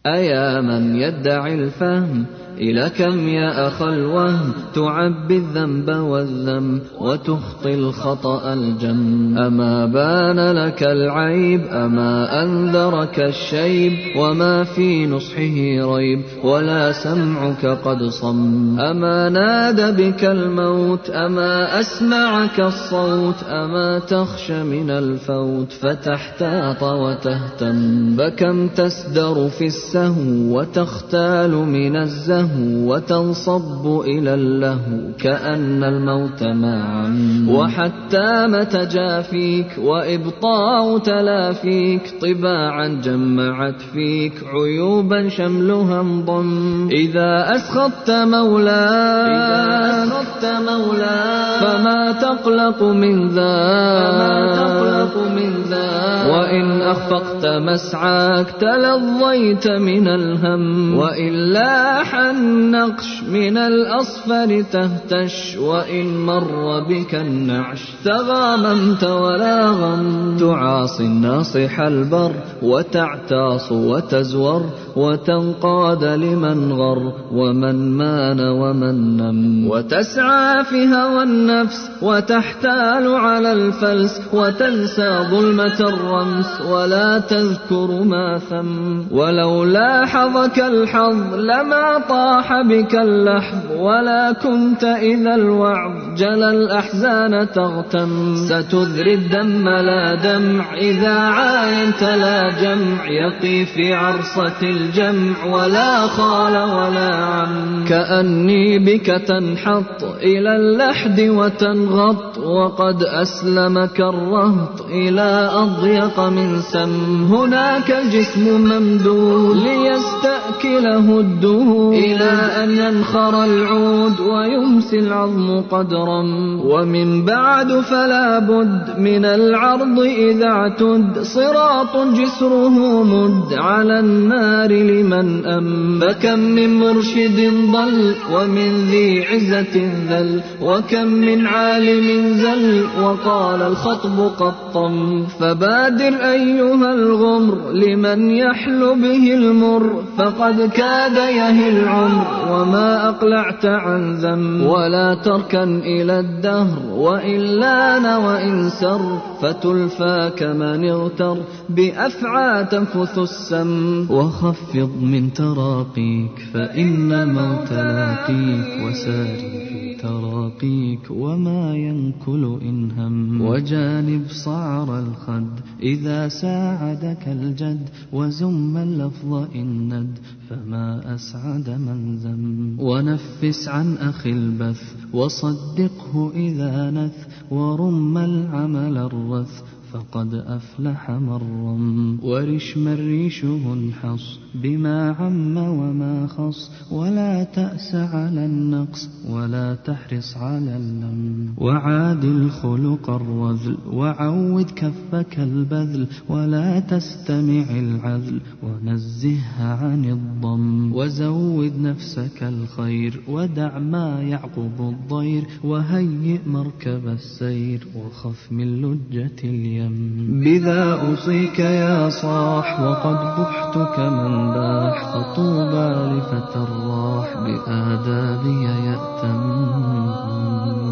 أيا من يدعي الفهم إلى كم يا أخ الوهم تعبي الذنب والذم وتخطي الخطأ الجم. أما بان لك العيب أما أنذرك الشيب وما في نصحه ريب ولا سمعك قد صم. أما ناد بك الموت أما أسمعك الصوت أما تخشى من الفوت فتحتاط وتهتم. فكم تسدر في السهو وتختال من الزهو وتنصب إلى اللهو كأن الموت معا. وحتى متى جافيك وإبطاء تلافيك طباعا جمعت فيك عيوبا شملها انضم. إذا أسخطت مولاك فما تقلق من ذاك وإن أخفقت مسعاك تلظيت من الهم. وإلا النقش من الأصفر تهتش وإن مر بك النعش تغاممت ولا غم. تعاصي الناصح البر وتعتاص وتزور وتنقاد لمن غر ومن مان ومن نم. وتسعى في هوى النفس وتحتال على الفلس وتنسى ظلمة الرمس ولا تذكر ما ثم. ولو لاحظك الحظ لما طاح بك اللحظ ولا كنت إذا الوعظ جلى الأحزان تغتم. ستذري الدم لا دمع إذا عاينت لا جمع يقي في عرصة الجمع ولا خال ولا عم. كأني بك تنحط إلى اللحد وتنغط وقد أسلمك الرهط إلى أضيق من سم. هناك الجسم ممدود ليستأكله الدهور إلى أن ينخر العود ويمسي العظم قدرا. ومن بعد فلا بد من العرض إذا اعتد صراط جسره مد على النار لمن أم. فكم من مرشد ضل ومن ذي عزة ذل وكم من عالم زل وقال الخطب قد طم. فبادر أيها الغمر لمن يحل به المر فقد كاد يهي العمر وما أقلعت عن ذنب. ولا تركن إلى الدهر وإلا وإن سر فتلفى كمن اغتر بأفعى تنفث السم. وخفض من تراقيك فإن موت لاقيك وساري في تراقيك وما ينكل إن هم. وجانب صعر الخد إذا ساعدك الجد وزم اللفظ إن ند فما أسعد من ذم. ونفس عن أخي البث وصدقه إذا نث ورم العمل الرث فقد أفلح من رم. ورش من ريشه انحص بما عم وما خص ولا تأس على النقص ولا تحرص على اللم. وعادل خلق الرذل وعود كفك البذل ولا تستمع العذل ونزهها عن الضم. وزود نفسك الخير ودع ما يعقب الضير وهيئ مركب السير وخف من لجة اليم. بذا أوصيك يا صاح وقد بحت كمن باح فطوبى لفتى الراح بآدابي يأتم.